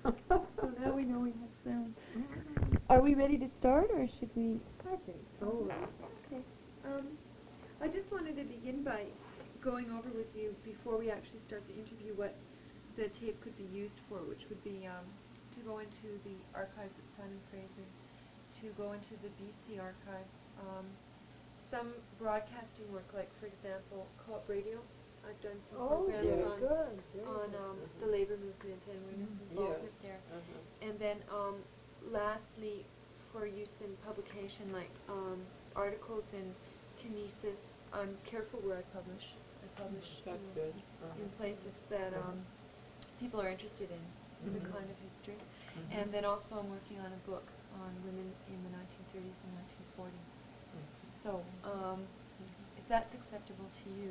So now we know we have sound. Are we ready to start, or should we? I think so. Okay. I just wanted to begin by going over with you, before we actually start the interview, what the tape could be used for, which would be to go into the archives at Simon Fraser, to go into the BC archives. Some broadcasting work, like, for example, Co-op Radio. I've done some programs on the labor movement and women's involvement there. And then lastly, for use in publication, like articles in Kinesis. I'm careful where I publish. I publish in places that people are interested in, the kind of history. And then also I'm working on a book on women in the 1930s and 1940s. So if that's acceptable to you,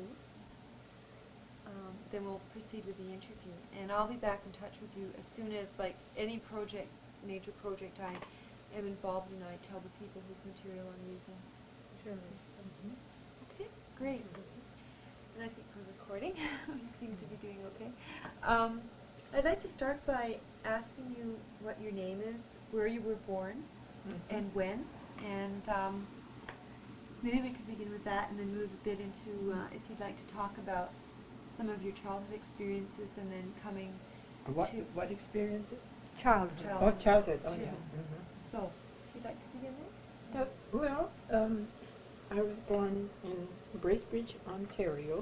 then we'll proceed with the interview. And I'll be back in touch with you as soon as, like, any project, major project I am involved in, I tell the people whose material I'm using. Sure. Okay, great. And I think we're recording. We seem to be doing okay. I'd like to start by asking you what your name is, where you were born, and when. And maybe we could begin with that and then move a bit into, if you'd like to talk about some of your childhood experiences and then coming to... What experiences? Childhood. Oh, childhood. Oh, Yes. yes. So, if you'd like to begin there? Yes, well, I was born in Bracebridge, Ontario,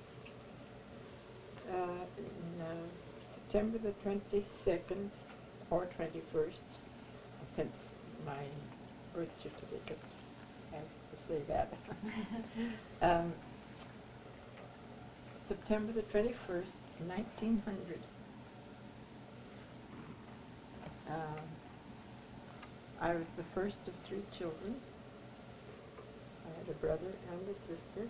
in September the 22nd or 21st, since my birth certificate has to say that. September the 21st, 1900. I was the first of 3 children. I had a brother and a sister.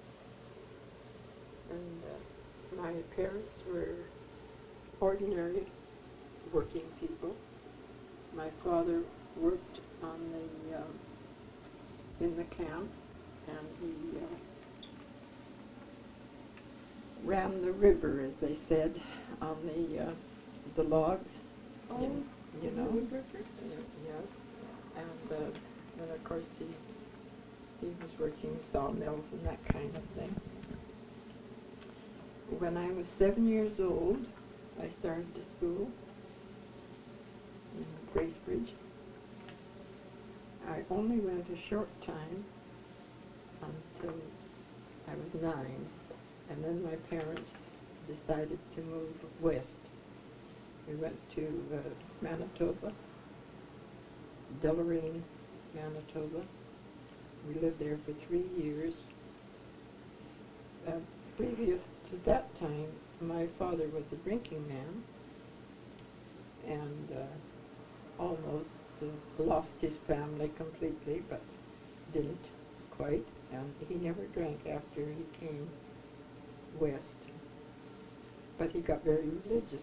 And my parents were ordinary working people. My father worked on in the camps, and he ran the river, as they said, on the logs. Oh, you know. woodworker? Yes, and of course he was working sawmills and that kind of thing. When I was 7 years old, I started to school in Bracebridge. I only went a short time until I was 9, and then my parents decided to move west. We went to Manitoba, Deloraine, Manitoba. We lived there for 3 years. Previous to that time, my father was a drinking man and almost lost his family completely, but didn't quite. And he never drank after he came west. But he got very religious.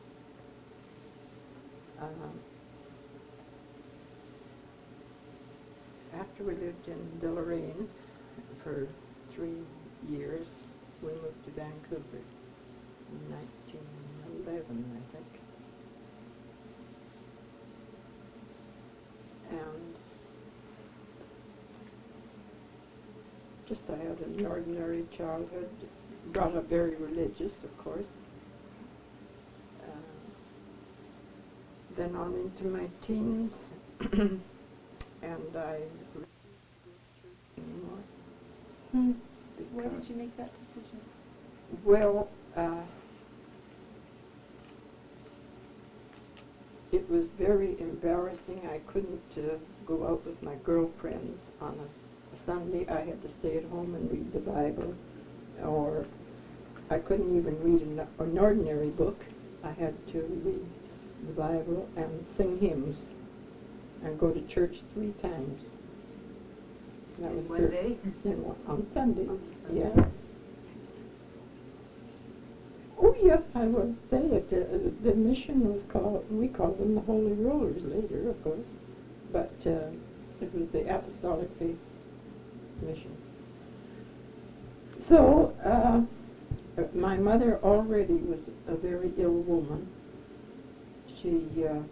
After we lived in Deloraine for 3 years, we moved to Vancouver in 1911, I think. And just I had an ordinary childhood, brought up very religious, of course. Then on into my teens, and I refused to go to church anymore. Why did you make that decision? Well, it was very embarrassing. I couldn't go out with my girlfriends on a Sunday. I had to stay at home and read the Bible, or I couldn't even read an ordinary book. I had to read the Bible and sing hymns and go to church 3 times. That was one day? On Sundays, yes. Oh, yes, I would say it. The mission was called, we called them the Holy Rollers later, of course, but it was the Apostolic Faith Mission. So, my mother already was a very ill woman. she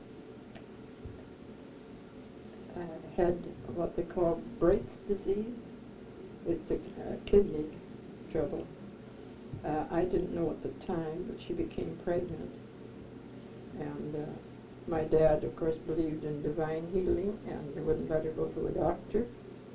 had what they call Bright's disease. It's a kidney trouble. I didn't know at the time, but she became pregnant. And my dad, of course, believed in divine healing and wouldn't let her go to a doctor.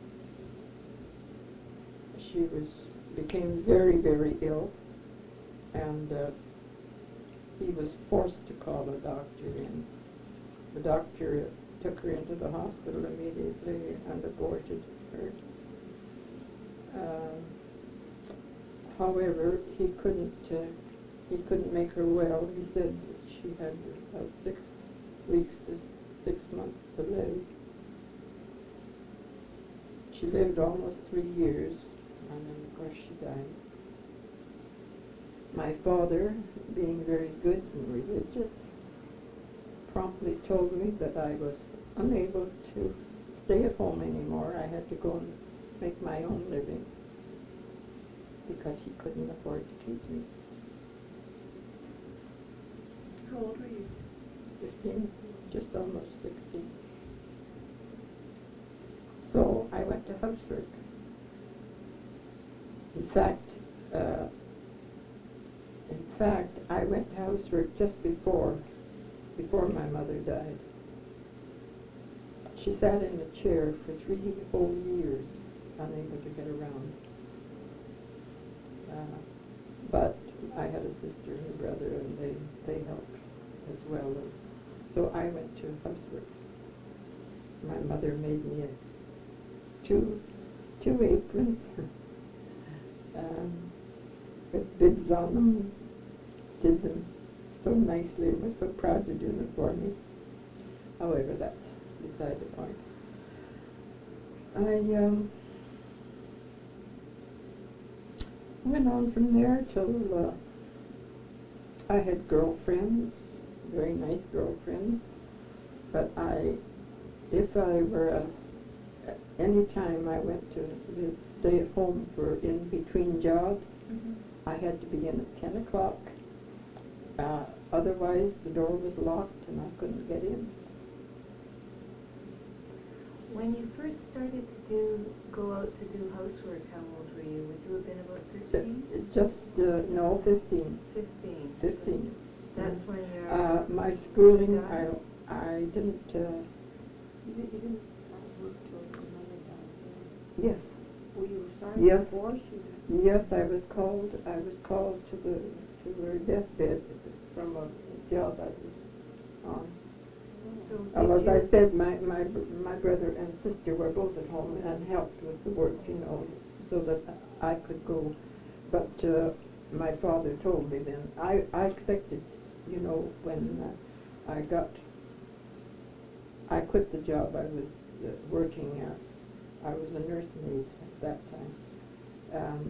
She became very, very ill, and he was forced to call a doctor in. The doctor took her into the hospital immediately and aborted her. However, he couldn't make her well. He said she had about 6 weeks to 6 months to live. She lived almost 3 years, and then of course she died. My father, being very good and religious, promptly told me that I was unable to stay at home anymore. I had to go and make my own living because he couldn't afford to keep me. How old were you? 15, just almost 16. So I went to housework. In fact, I went to housework just before my mother died. She sat in a chair for 3 whole years, unable to get around. But I had a sister and a brother, and they helped as well. So I went to housework. My mother made me two aprons with bibs on them. Did them so nicely and was so proud to do them for me. However, that's beside the point. I went on from there till I had girlfriends, very nice girlfriends, but if I were any time I went to stay at home for in between jobs, I had to be in at 10 o'clock. Otherwise, the door was locked and I couldn't get in. When you first started to go out to do housework, how old were you? Would you have been about 13? No, 15. 15. 15. That's when you're... My schooling, Yeah. I didn't... you didn't work till your mother died, yes. Were you starting Yes. before she... Yes, I was called to her deathbed from a job I was on. So As I said, my brother and sister were both at home and helped with the work, so that I could go. But my father told me then, I expected, when I quit the job I was working at. I was a nursemaid at that time.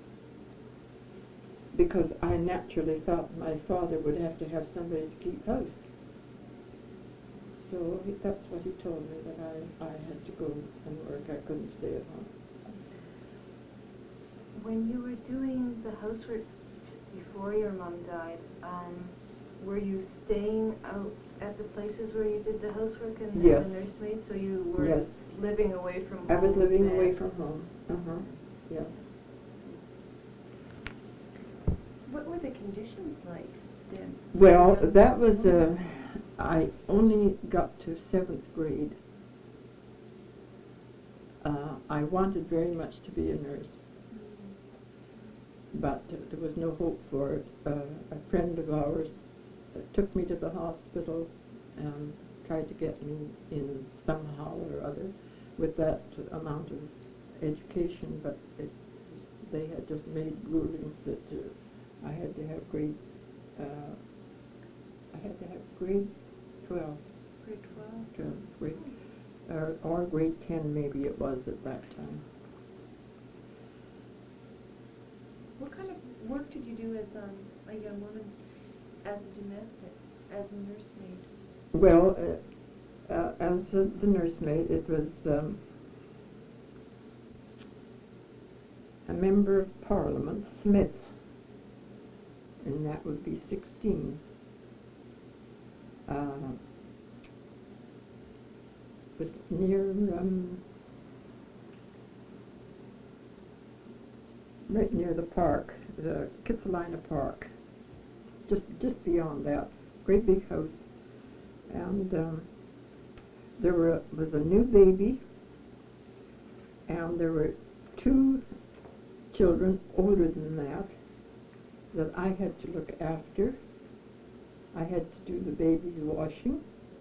Because I naturally thought my father would have to have somebody to keep house. So that's what he told me, that I had to go and work. I couldn't stay at home. When you were doing the housework before your mom died, were you staying out at the places where you did the housework and Yes. the nursemaid? So you were Yes. living away from home? I was living then? away from home. Yes. What were the conditions like then? Well, that was, I only got to 7th grade. I wanted very much to be a nurse, but there was no hope for it. A friend of ours took me to the hospital and tried to get me in somehow or other with that amount of education, but they had just made rulings that I had to have grade 12. Grade 12? Grade, or grade 10 maybe it was at that time. What kind of work did you do as a young woman, as a domestic, as a nursemaid? Well, as the nursemaid, it was a member of Parliament, Smith, and that would be 16. was near, right near the park, the Kitsilano Park, just beyond that, great big house. And there was a new baby, and there were 2 children older than that I had to look after. I had to do the baby's washing.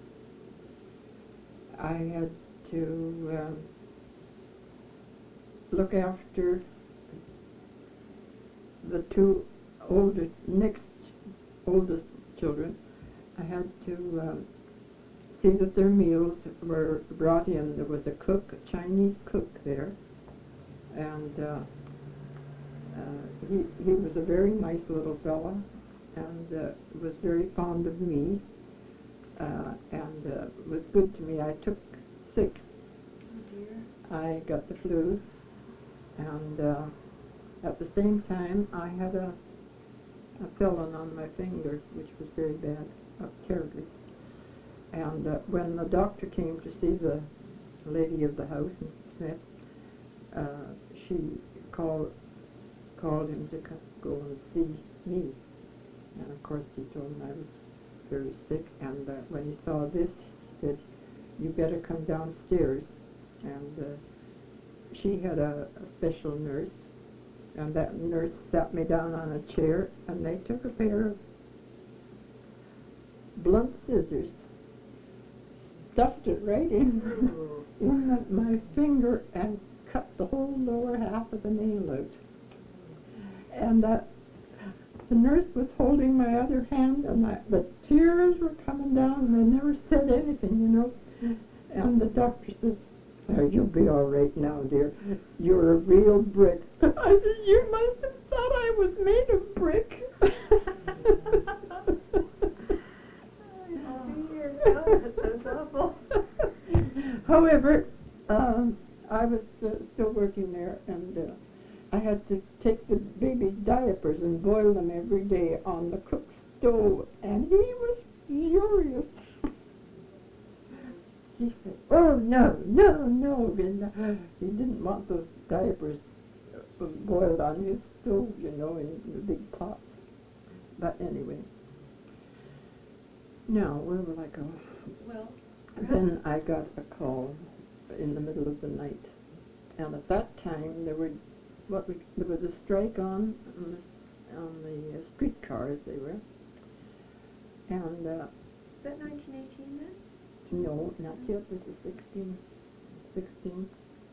I had to look after the 2 next oldest children. I had to see that their meals were brought in. There was a cook, a Chinese cook there, and he was a very nice little fella, and was very fond of me, and was good to me. I took sick. Oh dear. I got the flu, and at the same time I had a filling on my finger, which was very bad, terribly. And when the doctor came to see the lady of the house, Mrs. Smith, she called him to go and see me. And of course he told him I was very sick, and when he saw this, he said, "You better come downstairs." And she had a special nurse, and that nurse sat me down on a chair, and they took a pair of blunt scissors, stuffed it right in my finger, and cut the whole lower half of the nail out. And the nurse was holding my other hand, and the tears were coming down, and I never said anything, you know. And the doctor says, "Oh, you'll be all right now, dear. You're a real brick." I said, "You must have thought I was made of brick." Oh, that sounds awful. However, I was still working there, and I had to take the baby's diapers and boil them every day on the cook's stove, and he was furious. He said, "Oh, no, no, no." And he didn't want those diapers boiled on his stove, you know, in the big pots. But anyway. Now, where will I go? Well, Then I got a call in the middle of the night, and at that time there was a strike on the streetcars. They were, and is that 1918 then? no, not yet. This is 16.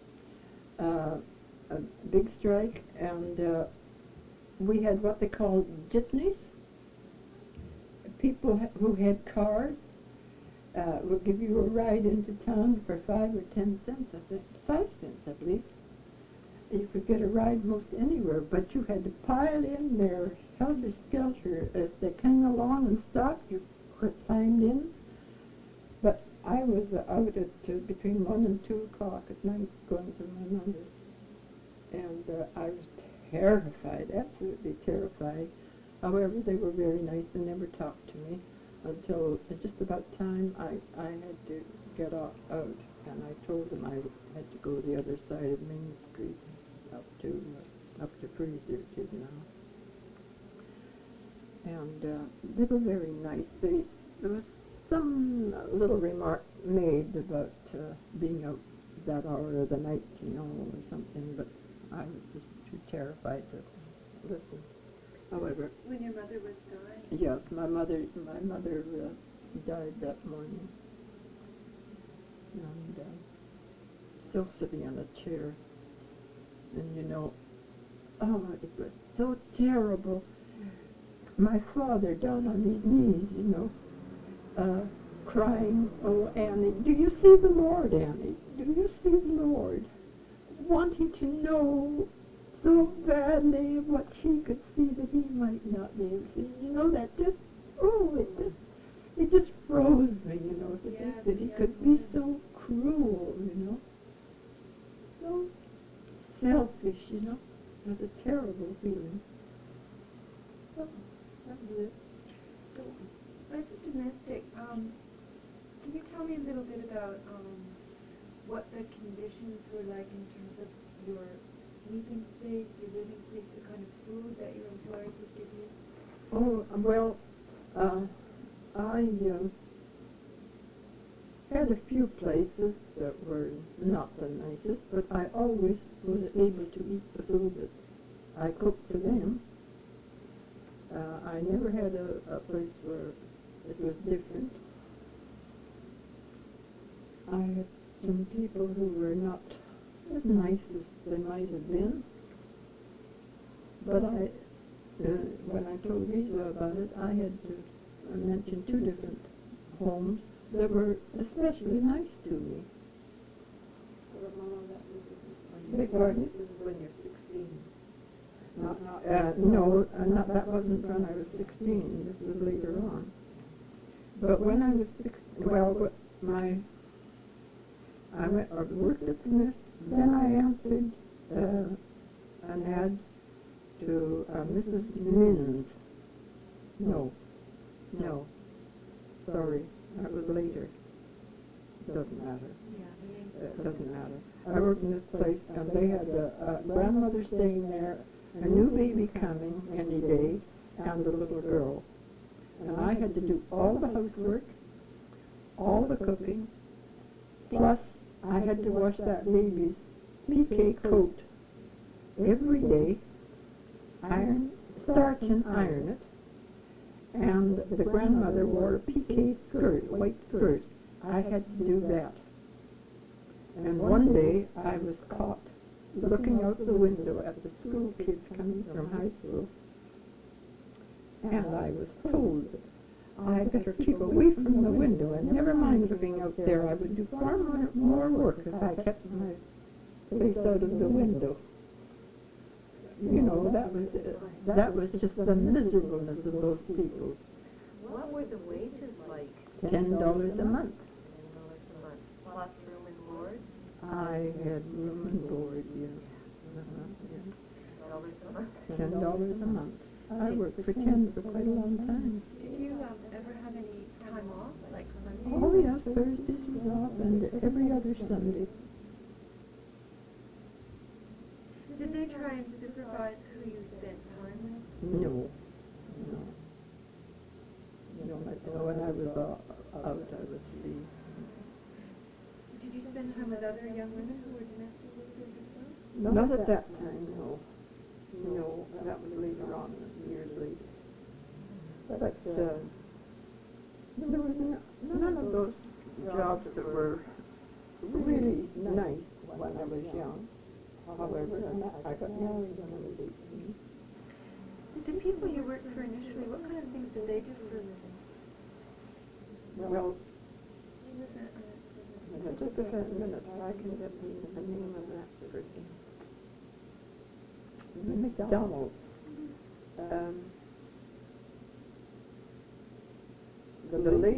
A big strike, and we had what they called jitneys. People who had cars would give you a ride into town for 5 or 10 cents, I think, 5 cents, I believe. You could get a ride most anywhere, but you had to pile in there, helter-skelter. If they came along and stopped, you climbed in. But I was out at between 1 and 2 o'clock at night going to my mother's. And I was terrified, absolutely terrified. However, they were very nice and never talked to me until just about time I had to get out, and I told them I had to go the other side of Main Street up to Fraser it is now. And they were very nice. There was some little remark made about being out that hour of the night, you know, or something, but I was just too terrified to listen. However, When your mother was dying? yes, my mother died that morning, and still sitting in a chair. And you know, oh, it was so terrible. My father down on his knees, you know, crying, "Oh, Annie, do you see the Lord, Annie? Do you see the Lord?" Wanting to know so badly what she could see that he might not be able to see. You know, that just, it just froze me, you know, to think that he could be so cruel, you know. So selfish, you know. It was a terrible feeling. So, that was it. So, as a domestic, what the conditions were like in terms of your sleeping space, your living space, the kind of food that your employers would give you? Oh, well, I had a few places that were not the nicest, but I always was able to eat the food that I cooked for them. I never had a place where it was different. I had some people who were not as nice as they might have been, but when I told Lisa about it, I had to mention 2 different homes that were especially nice to me. Beg pardon? This is when you're 16. No, that wasn't when I was 16. This was later on. But when I was 16, well, I worked at Smith's. Then I answered an ad to Mrs. Minns. No, sorry, that was later. It doesn't matter. Yeah, the names. It doesn't matter. I worked in this place, and they had a grandmother staying there, a new baby coming any day, and a little girl. And I had to do all the housework, all the cooking, plus I had to wash that baby's PK coat every day, starch and iron it, and the grandmother wore a PK skirt, white skirt. I had to do that. And one day I was caught looking out the window at the school kids coming from high school, and I was told that I better keep away from the window and never mind looking out there. I would do far more work if I kept my face out of the window. You know, that was just the miserableness of those people. What were the wages like? $10 a month. $10 a month, plus room and board? I had room and board, yes. Yes. $10 a month? $10 a month. I worked for 10 for quite a long time. Did you ever have any time off, like Sundays? Oh yes, Thursdays was off and every other Sunday. Did they try and supervise who you spent time with? No. When I was out, I was free. Did you spend time with other young women who were domestic workers as well? Not at that time, no. No, that was later on, years later. But there was none of those jobs that were really nice when I was young. However, I got married when I was 18. The people you worked for initially, what kind of things did they do for a living? Well, Who was that? just a minute, I can get the name of that person. McDonald's. The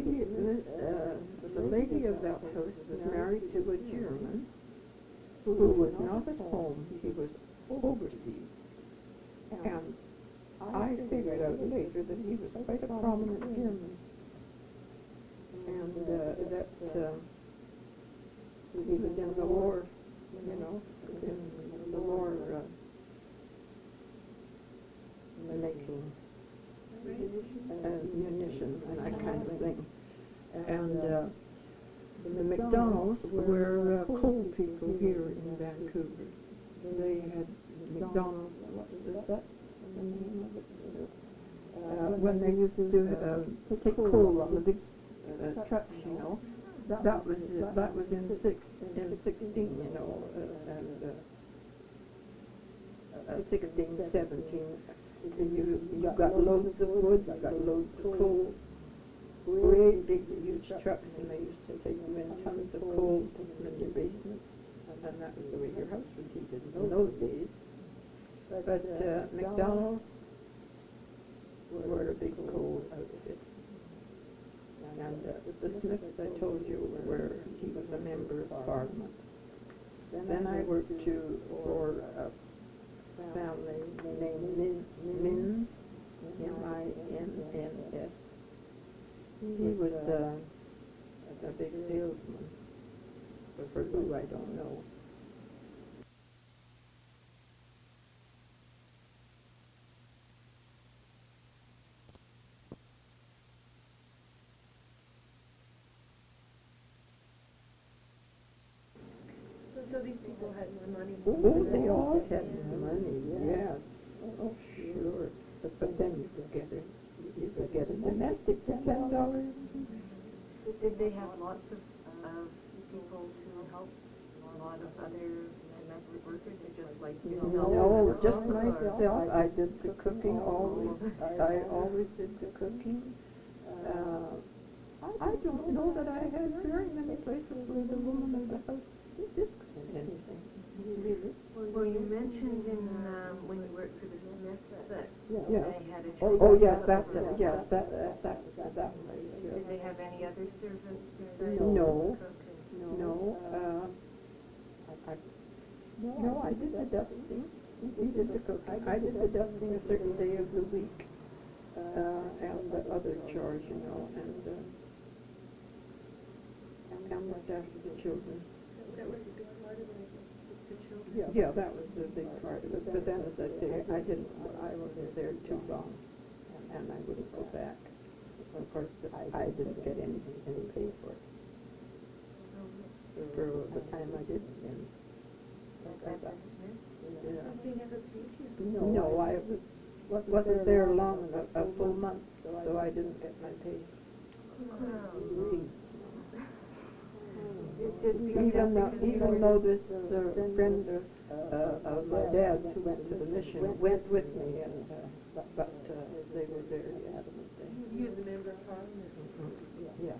lady of that house was married to a German who was not at home. He was overseas. And I figured out later that he was quite a prominent German. And that he was in the war, you know, in the war making munitions and that kind of thing. And the McDonald's were coal people here in Vancouver. They had McDonald's, what was that? The name of it? When they used to take coal on the big trucks, you know. That was in 16, you know, 16, 17. You got loads of wood, you got loads of coal, great big huge trucks, and they used to take them in tons of coal, put them in your basement, and that was the way your house was heated in those days. But McDonald's were a big coal outfit. And the Smiths, I told you, he was a member of Parliament. Then I worked for a family named Minns, M-I-N-N-S. He was a big salesman for for who, I don't know. So these people had more money. Oh, they all had money, yes, oh, sure. But then you could get a domestic for $10. Did they have lots of people to help? A lot of other domestic workers, or just like yourself? No, just myself. I did the cooking always. I always did the cooking. I don't know that I had very many places where the woman of the house did cook anything, really. Well, you mentioned in when you worked for the Smiths that Yes. they had a Oh, training yes, center. yes, that place, Did yes. they have any other servants besides No. the cook? And No, no, I did the dusting. He did the cooking. I did the dusting a certain day of the week, and the other chores, and looked after the children. That was a big part of it, I guess, the children. Yeah, that was the big part of it. But then, as I say, I wasn't there too long, and I wouldn't go back. Of course, I didn't get any pay for it, for the time I did spend. At the Smiths? Yeah. They never paid you. No, I wasn't there long enough, a full month, so I didn't get my pay. Wow. Even though this friend of my dad's who went to the mission went with me, and but they were very adamant. He was a member of Parliament. Yes.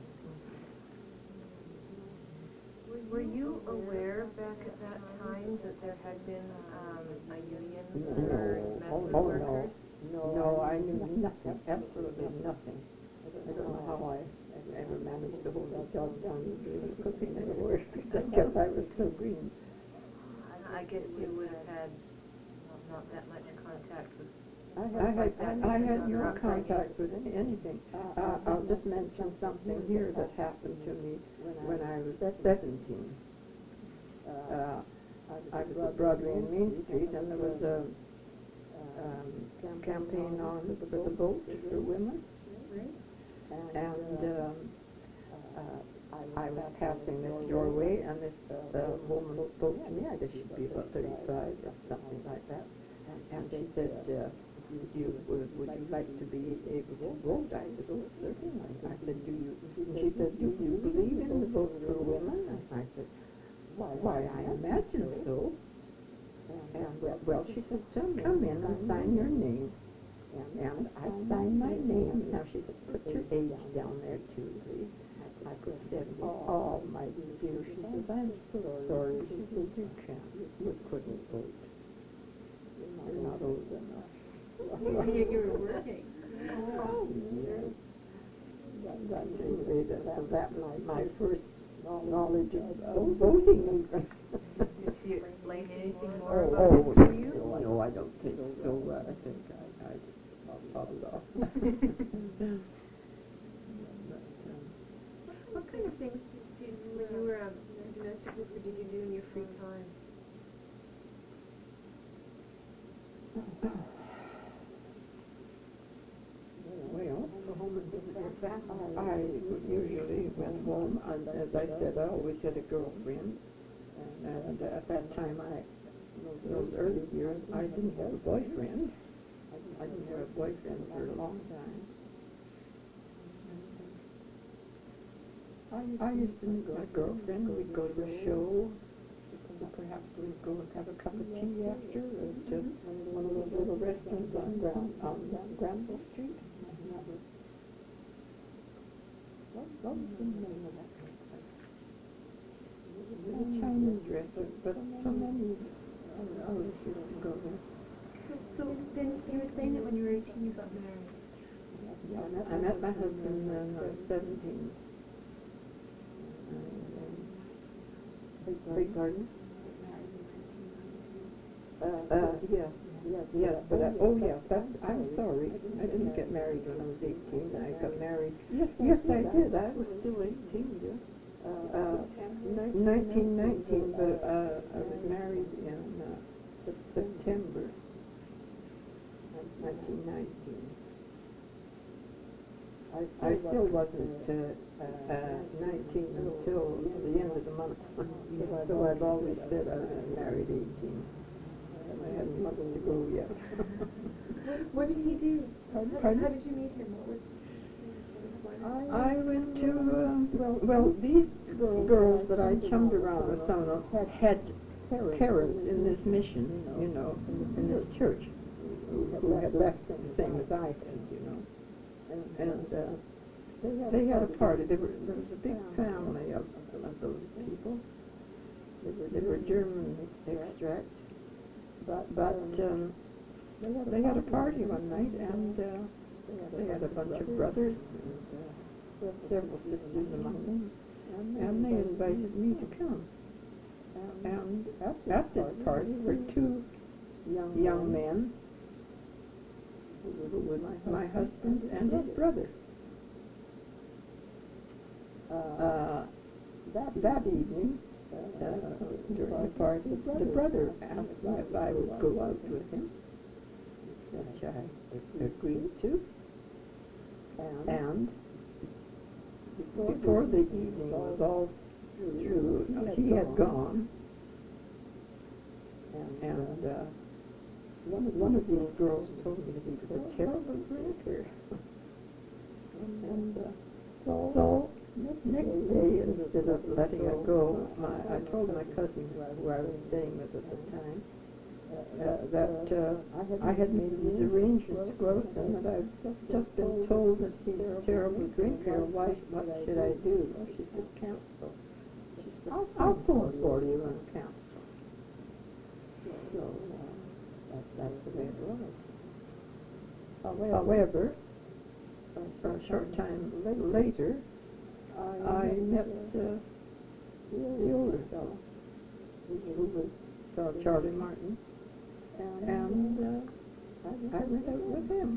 Were you aware back at that time that there had been a union for domestic workers? No, I knew nothing, absolutely nothing. I don't know how I ever managed to hold a job down doing the cooking anywhere. I guess I was so green. I guess you would have had not that much contact with. I had no contact with anything. I'll just mention something here that happened to me when I was 17. I was at Broadway and Main Street, and there was a campaign on for the vote for women. And I was passing this doorway, and this woman spoke to me. I guess she'd be about 35 or something like that. And she said, would you like to be able to vote? I said, oh, certainly. I said, she said, do you believe in the vote for women? And I said, why, I imagine so. And, well, she says, just come in and sign your name. And I signed my name. Now she says, put your age down there too, please. I put 70. Oh, my dear. She says, I'm so sorry. She says, you couldn't vote. You're not old enough. Yeah, you were working. Oh, yes. But anyway, so that was my first knowledge of voting even. Did she explain anything more about Oh, it to you? no, I don't think so. I think I just followed off. What kind of things did, when you were a domestic worker, did you do in your free time? Well, I usually went home, and as I said, I always had a girlfriend. And at that time, in those early years, I didn't have a boyfriend. I didn't have a boyfriend for a long time. I used to meet my girlfriend. We'd go to a show. Perhaps we'd go and have a cup of tea after at one of those little restaurants on Granville Street. And that was, what was the name of that place? A Chinese restaurant, but so many others used to go there. So then you were saying that when you were 18 you got married. Yes, I met my husband when I was 17. Big garden? Yes, but I'm sorry. I didn't get married when I was 18. I got married. Yes, I did. I was still 18, yes. 1919, but I was married in September 1919. I still wasn't 19 until the end of the month, so I've always said I was married 18. I hadn't much to go yet. What did he do? Pardon? How did you meet him? What was I went to, these girls that I chummed around with, some of them had parents in this mission, you know, in this church, who had left the same as I had, you know. And they had a party. There was a big family of those people. They were German extract. But they had a party one night, and they had a bunch of brothers and several sisters among them, and they invited me to come. And at this party were two young men, who was my husband and his brother. That evening, during the party, the brother asked me if I would go out with him, which I agreed to. And before the evening was all through, he had gone, and one of these girls told me that he was a terrible drinker. And so next day, instead of letting her go, I told my cousin, who I was staying with at the time, that I had made these arrangements to go out with him, and I've just been told that he's a terrible drinker. What should I do? Well, she said, cancel. She said, I'll phone for you and cancel. So that's the way it was. However, a short time later, I met the older fellow, who was Charlie Martin, and I went out with him.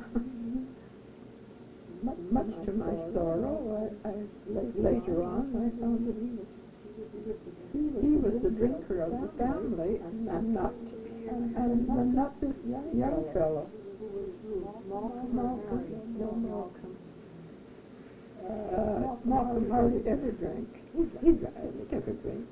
Much to my sorrow, later on, I found that he was the drinker of the family, and not this young fellow. Malcolm hardly ever drank. He never drank,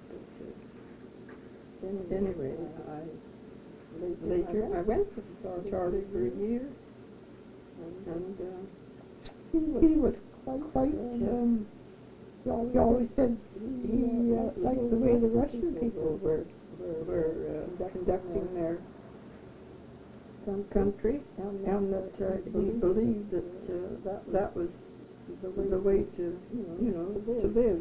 but anyway, later I went with Charlie for a year, and he was quite. He always said he liked the way the Russian people were conducting their country, and that he believed that that was the way to, to live.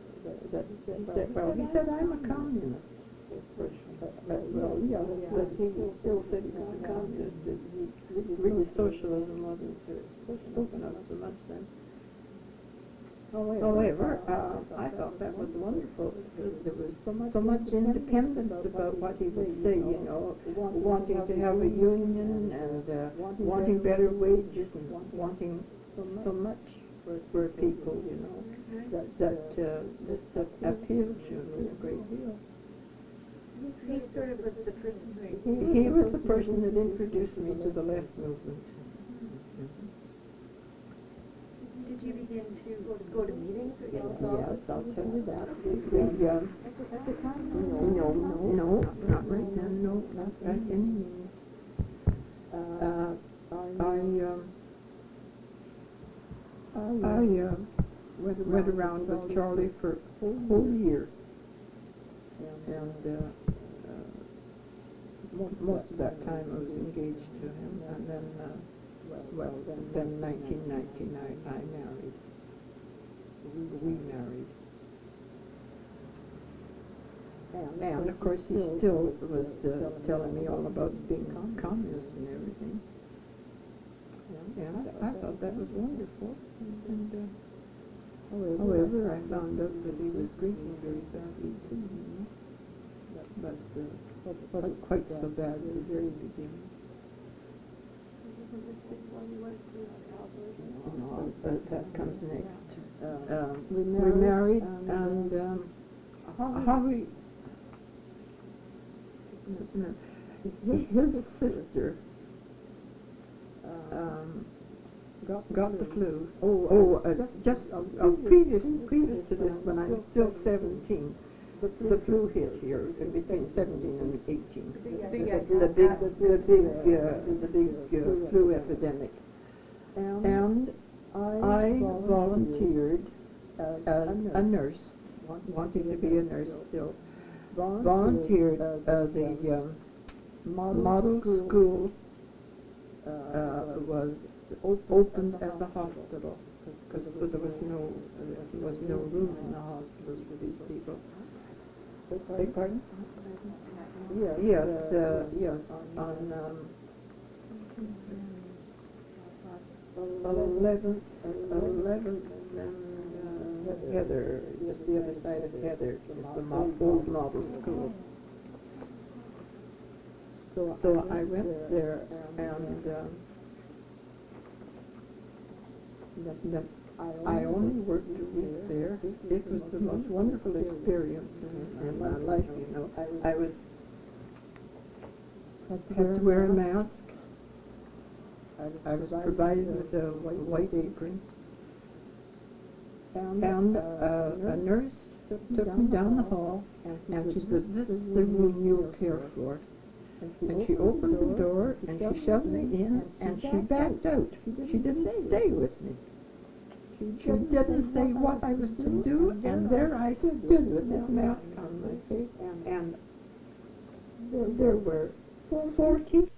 He said, I'm a communist. Well, yes, but he still said he was a communist. Really, socialism wasn't spoken of so much then. However, I thought that was wonderful. There was so much independence about what he would say, wanting to have a union and wanting better wages and wanting so much for people, that this appealed to me a great deal. So he sort of was the person who... He was the person that introduced me to the left movement. Did you begin to go to meetings or get involved? Yes, I'll tell you that. No, not right then, no, not by any means. I went around with Charlie for a whole year, and most of that time I was engaged to him, and then, then 1999 I married. We married. And of course he still was telling me all about being communist and everything. And I thought that was wonderful. And however, I found out that he was drinking very badly too, But it wasn't quite so bad at the very beginning. that comes next. We're married, and Howie, his sister got the flu. Previous to this, when I was still 17, the flu hit here in between 17 and 18. The big flu epidemic. And I volunteered as a nurse, wanting to be a nurse still. Volunteered the model school was opened as a hospital because there was no room in the hospitals for these people. Beg pardon? Yes, on 11th and Heather, just the other side of Heather, is the old model school. So I went there, and I only worked a week there. It was the most wonderful experience in my life, you know. I had to wear a mask. I was provided with a white apron. And a nurse took me down the hall, and she said, "This is the room you'll care for." And she opened the door, and she shoved me in, and she backed out. She didn't stay with me. She didn't say what I was to do, and there I stood with this mask on my face, and there were 40